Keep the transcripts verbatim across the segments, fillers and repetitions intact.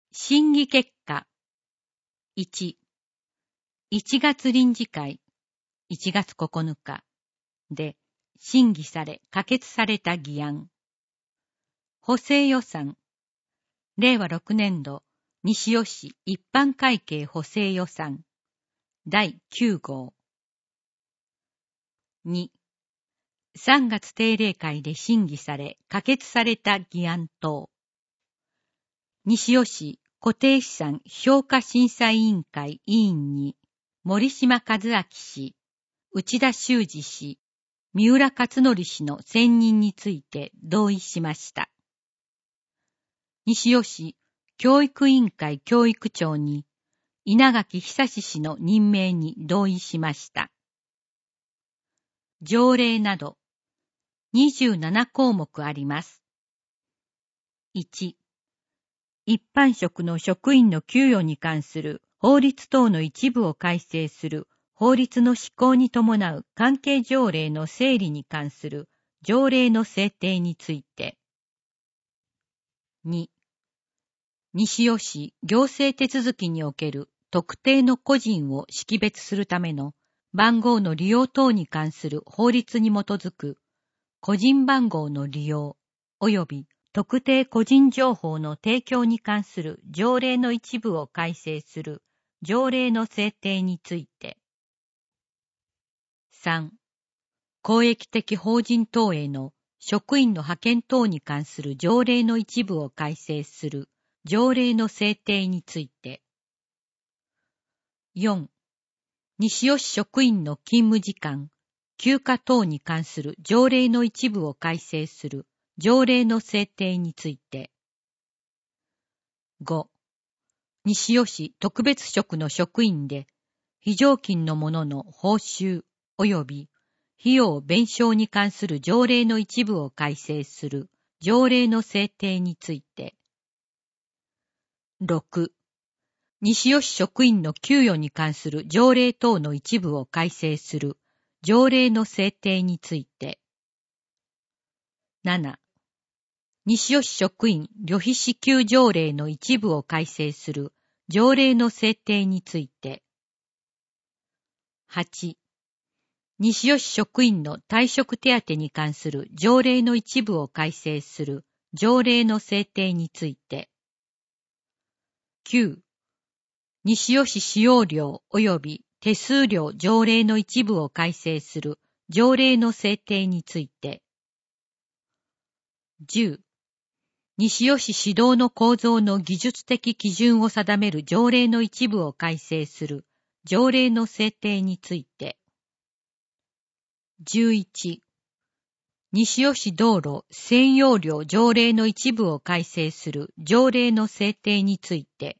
審議結果。いち、いちがつ臨時会いちがつここのかで審議され可決された議案。補正予算。れいわろくねんど西尾市一般会計補正予算だいきゅうごう。に、さんがつ定例会で審議され可決された議案等。西尾市固定資産評価審査委員会委員に森島和明氏、内田修二氏、三浦勝則氏の選任について同意しました。西尾市教育委員会教育長に稲垣久志氏の任命に同意しました。条例などにじゅうななこうもくあります。いち、一般職の職員の給与に関する法律等の一部を改正する法律の施行に伴う関係条例の整理に関する条例の制定について。に、西尾市行政手続きにおける特定の個人を識別するための番号の利用等に関する法律に基づく個人番号の利用及び特定個人情報の提供に関する条例の一部を改正する条例の制定について。さん、公益的法人等への職員の派遣等に関する条例の一部を改正する条例の制定について。よん、西尾市職員の勤務時間、休暇等に関する条例の一部を改正する条例の制定について。ご、西尾市特別職の職員で非常勤の者の報酬及び費用弁償に関する条例の一部を改正する条例の制定について。ろく、西尾市職員の給与に関する条例等の一部を改正する条例の制定について。なな、西尾市職員旅費支給条例の一部を改正する条例の制定について。はち、西尾市職員の退職手当に関する条例の一部を改正する条例の制定について。きゅう、西尾市使用料及び手数料条例の一部を改正する条例の制定について。じゅう、西尾市指導の構造の技術的基準を定める条例の一部を改正する条例の制定について。じゅういち、西尾市道路占用料条例の一部を改正する条例の制定について。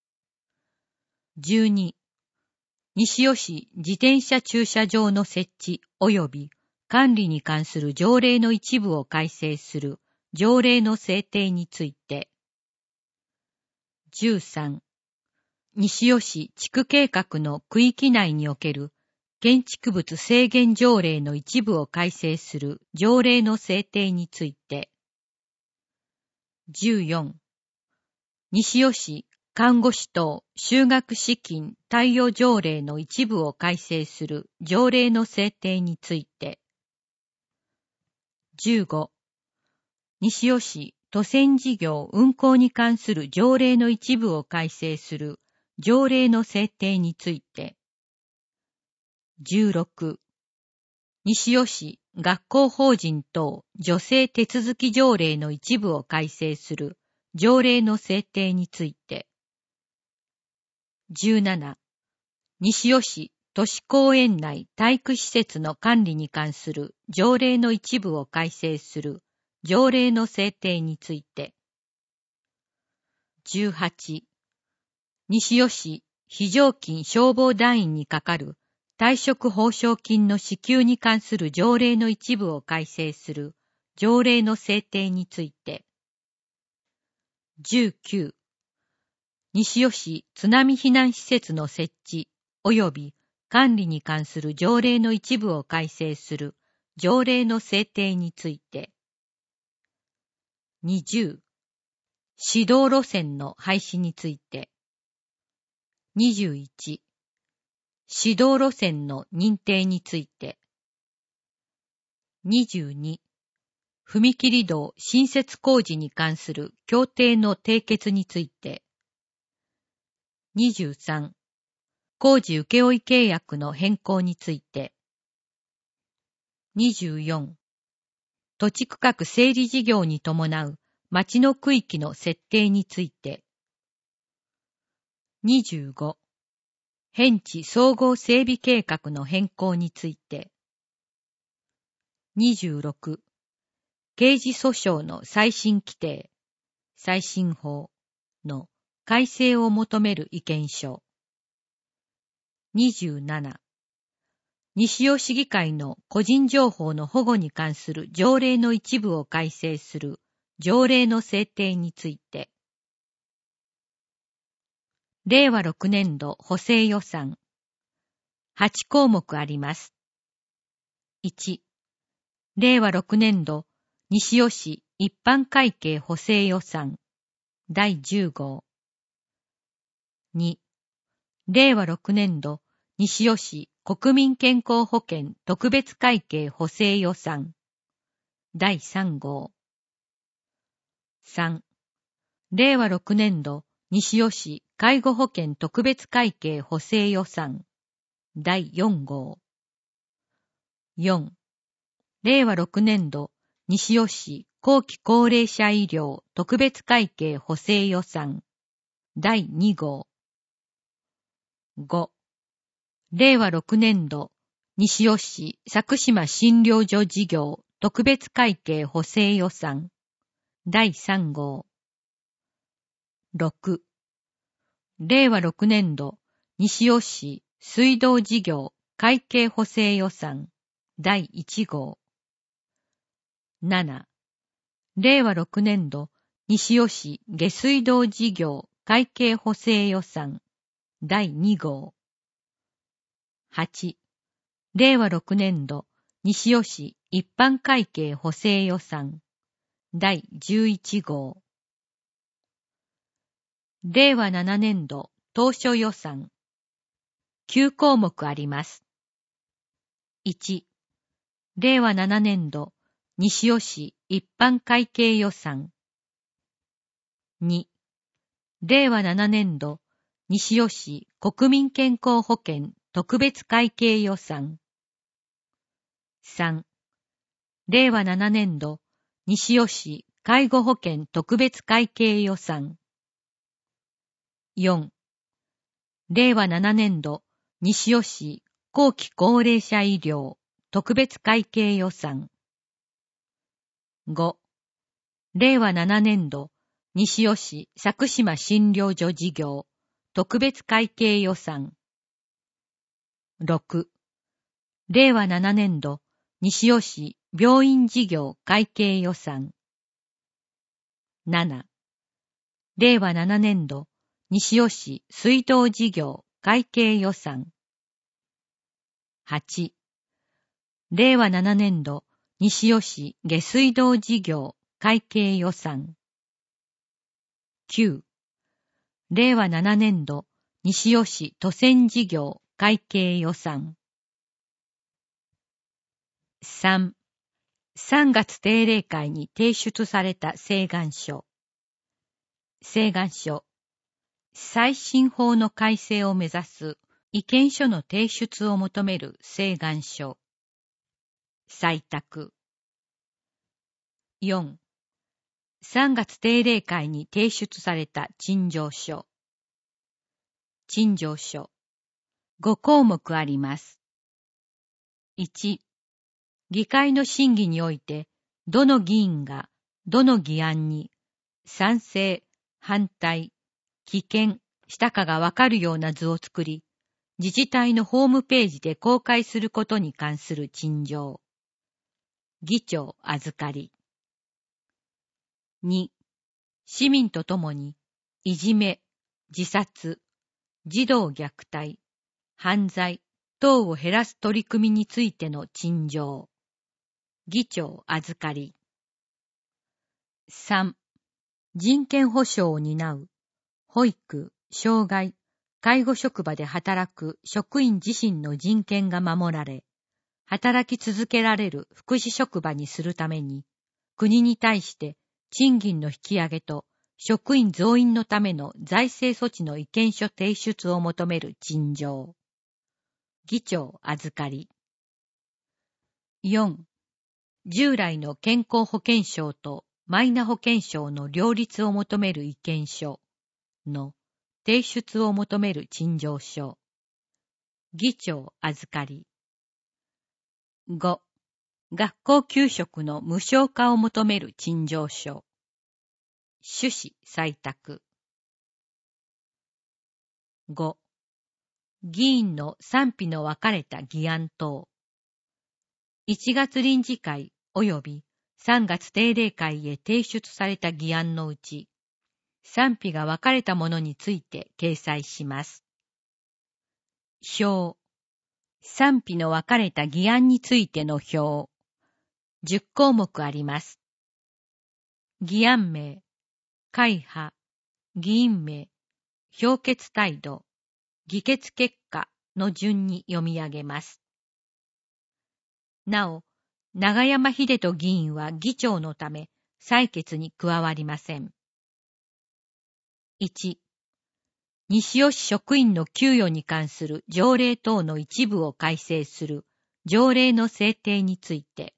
じゅうに、西尾市自転車駐車場の設置及び管理に関する条例の一部を改正する条例の制定について。じゅうさん、西尾市地区計画の区域内における建築物制限条例の一部を改正する条例の制定について。じゅうよん、西尾市看護師等就学資金貸与条例の一部を改正する条例の制定について。じゅうご、西尾市都線事業運行に関する条例の一部を改正する条例の制定について。じゅうろく、西尾市学校法人等助成手続き条例の一部を改正する条例の制定について。じゅうなな、西尾市都市公園内体育施設の管理に関する条例の一部を改正する条例の制定について。じゅうはち、西尾市非常勤消防団員にかかる退職報奨金の支給に関する条例の一部を改正する条例の制定について。じゅうきゅう、西尾市津波避難施設の設置及び管理に関する条例の一部を改正する条例の制定について。にじゅう、 指導路線の廃止について。にじゅういち、指導路線の認定について。にじゅうに、踏切道新設工事に関する協定の締結について。にじゅうさん、工事請負契約の変更について。にじゅうよん、土地区画整理事業に伴う町の区域の設定について。にじゅうご、偏地総合整備計画の変更について。にじゅうろく、刑事訴訟の再審規定、再審法の改正を求める意見書。にじゅうなな、西尾市議会の個人情報の保護に関する条例の一部を改正する条例の制定について。れいわろくねんど補正予算。はちこうもくあります。いち、れいわろくねんど西尾市一般会計補正予算だいじゅうごう。に、れいわろくねんど西尾市国民健康保険特別会計補正予算だいさんごう。さん、れいわろくねんど西尾市介護保険特別会計補正予算だいよんごう。よん、れいわろくねんど西尾市後期高齢者医療特別会計補正予算だいにごう。ご、れいわろくねんど西尾市佐久島診療所事業特別会計補正予算だいさんごう。ろく、れいわろくねんど西尾市水道事業会計補正予算だいいちごう。なな、れいわろくねんど西尾市下水道事業会計補正予算だいにごう。はち、れいわろくねんど西尾市一般会計補正予算だいじゅういちごう。れいわななねんど当初予算。きゅうこうもくあります。いち、れいわななねんど西尾市一般会計予算。に、れいわななねんど西尾市国民健康保険特別会計予算。さん、れいわななねんど西尾市介護保険特別会計予算。よん、れいわななねんど西尾市後期高齢者医療特別会計予算。ご、れいわななねんど西尾市佐久島診療所事業特別会計予算。ろく、れいわななねんど西尾市病院事業会計予算。なな、れいわななねんど西尾市水道事業会計予算。はち、れいわななねんど西尾市下水道事業会計予算。きゅう、れいわななねんど西尾市都線事業会計予算。さん、さんがつ定例会に提出された請願書。請願書。再審法の改正を目指す意見書の提出を求める請願書。採択。よん、さんがつ定例会に提出された陳情書。陳情書。ごこうもくあります。いち、議会の審議において、どの議員がどの議案に賛成、反対、棄権したかがわかるような図を作り、自治体のホームページで公開することに関する陳情。議長預かり。に、市民とともに、いじめ、自殺、児童虐待、犯罪等を減らす取り組みについての陳情。議長預かり。さん、 人権保障を担う、保育、障害、介護職場で働く職員自身の人権が守られ、働き続けられる福祉職場にするために、国に対して賃金の引き上げと職員増員のための財政措置の意見書提出を求める陳情。議長預かり。よん. 従来の健康保険証とマイナ保険証の両立を求める意見書の提出を求める陳情書。議長預かり。ご. 学校給食の無償化を求める陳情書。趣旨採択。ご. 議員の賛否の分かれた議案等。いちがつ臨時会及びさんがつ定例会へ提出された議案のうち、賛否が分かれたものについて掲載します。表。賛否の分かれた議案についての表。じゅっこうもくあります。議案名、会派、議員名、評決態度、議決結果の順に読み上げます。なお、永山秀人議員は議長のため、採決に加わりません。いち. 西尾市職員の給与に関する条例等の一部を改正する条例の制定について。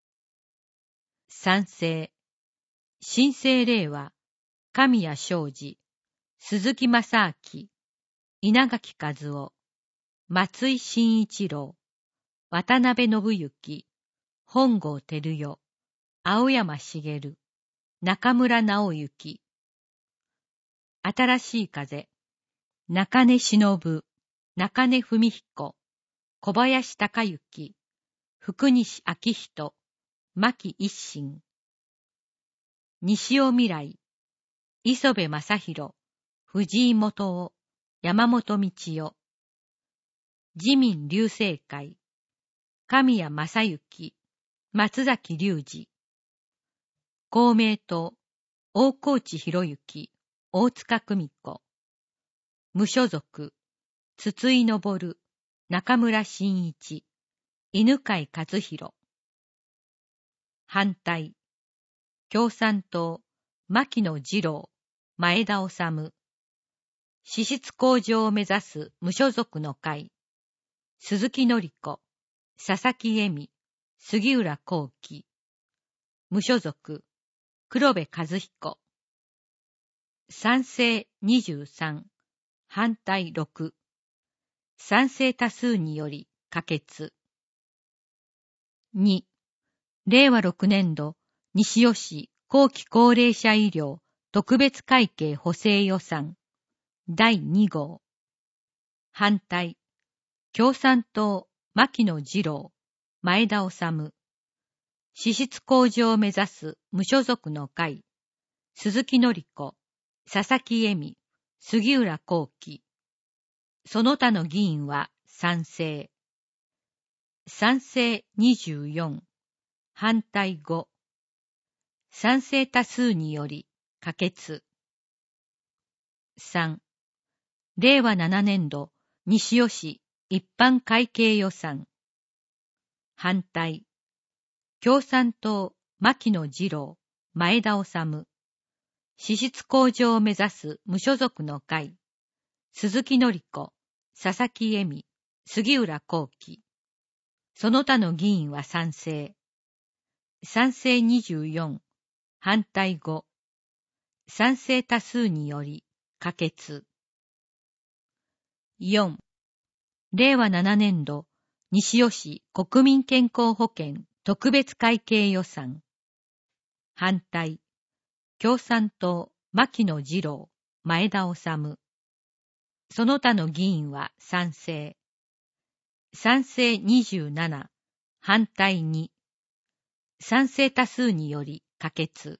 賛成。新生令和、神谷昌司、鈴木正明、稲垣和夫、松井真一郎、渡辺信之、本郷照代、青山茂、中村直之。新しい風、中根忍、中根文彦、小林孝之、福西昭人、牧一心。西尾未来、磯部正弘、藤井元夫、山本道夫。自民流星会、神谷正幸、松崎隆二。公明党、大河内博之、大塚久美子。無所属、筒井昇、中村真一、犬飼和弘。反対、共産党、牧野二郎、前田治。支出向上を目指す無所属の会、鈴木紀子、佐々木恵美、杉浦幸喜。無所属、黒部和彦。賛成にじゅうさん、反対ろく。賛成多数により可決。に. れいわろくねんど西尾市後期高齢者医療特別会計補正予算だいにごう。反対、共産党牧野二郎、前田治。支出向上を目指す無所属の会、鈴木紀子、佐々木恵美、杉浦幸喜。その他の議員は賛成。賛成にじゅうよん、反対ご。賛成多数により可決。さん. れいわななねんど西尾市一般会計予算。反対、共産党牧野二郎、前田治。支出向上を目指す無所属の会、鈴木紀子、佐々木恵美、杉浦幸喜。その他の議員は賛成。賛成にじゅうよん、反対ご。賛成多数により可決。よん. れいわななねんど西尾市国民健康保険特別会計予算。反対、共産党牧野二郎、前田治。その他の議員は賛成。賛成にじゅうなな、反対に。賛成多数により可決。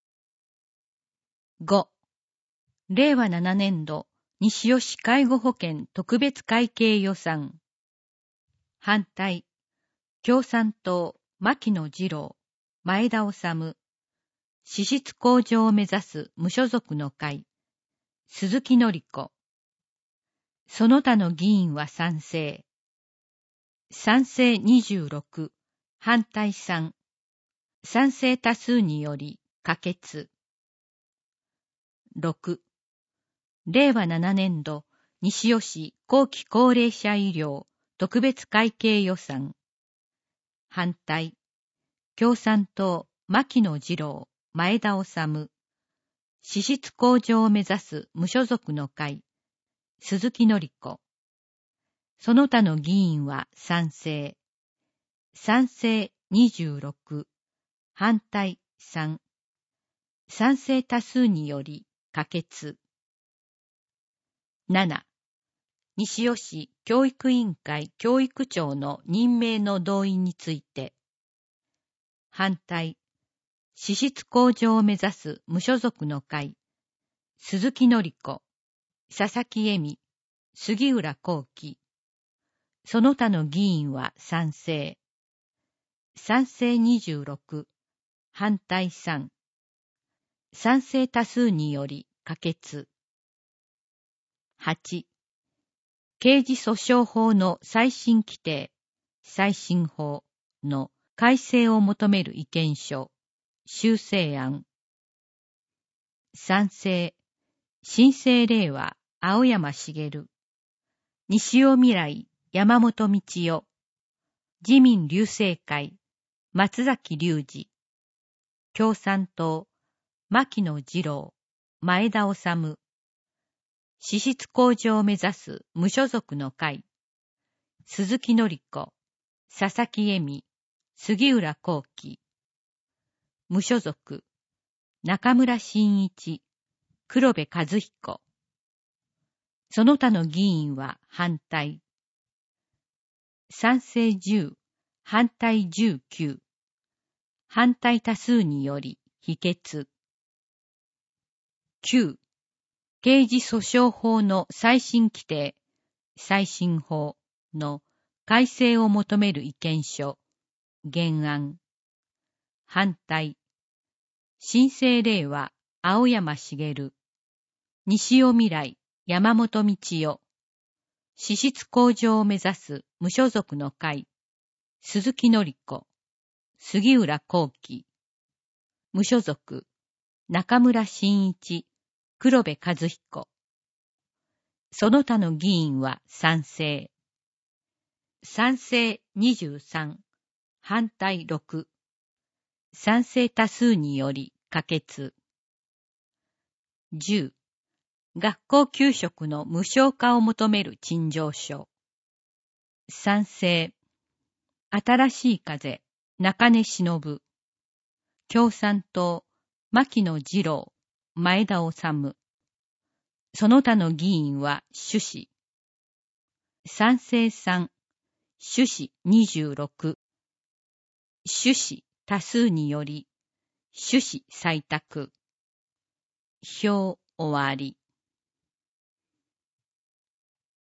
ご. れいわななねんど西尾市介護保険特別会計予算。反対、共産党牧野二郎、前田治。 資質向上を目指す無所属の会、鈴木紀子。その他の議員は賛成。賛成にじゅうろく、反対さん。賛成多数により可決。ろく、れいわななねんど西尾市後期高齢者医療特別会計予算。反対。共産党牧野次郎、前田治。資質向上を目指す無所属の会、鈴木紀子。その他の議員は賛成。賛成にじゅうろく、反対さん。賛成多数により可決。なな、西尾市教育委員会教育長の任命の動員について。反対。資質向上を目指す無所属の会、鈴木紀子、佐々木恵美、杉浦幸喜。その他の議員は賛成。賛成にじゅうろく、反対さん。賛成多数により可決。はち、刑事訴訟法の再審規定、再審法の改正を求める意見書、修正案。賛成。新生令和、青山茂。西尾未来、山本道代。自民隆盛会、松崎隆二。共産党、牧野次郎、前田治。資質向上を目指す無所属の会、鈴木紀子、佐々木恵美、杉浦幸喜。無所属、中村真一、黒部和彦。その他の議員は反対。賛成じゅう、反対じゅうきゅう。反対多数により否決。きゅう、刑事訴訟法の再審規定、再審法の改正を求める意見書、原案。反対。新生令和、青山茂。西尾未来、山本道代。資質向上を目指す無所属の会、鈴木紀子、杉浦幸喜。無所属、中村真一、黒部和彦。その他の議員は賛成。賛成にじゅうさん、反対ろく。賛成多数により可決。じゅう、学校給食の無償化を求める陳情書。賛成。新しい風、中根忍。共産党、牧野次郎、前田治。その他の議員は趣旨。賛成さん、趣旨にじゅうろく。趣旨多数により、趣旨採択。表終わり。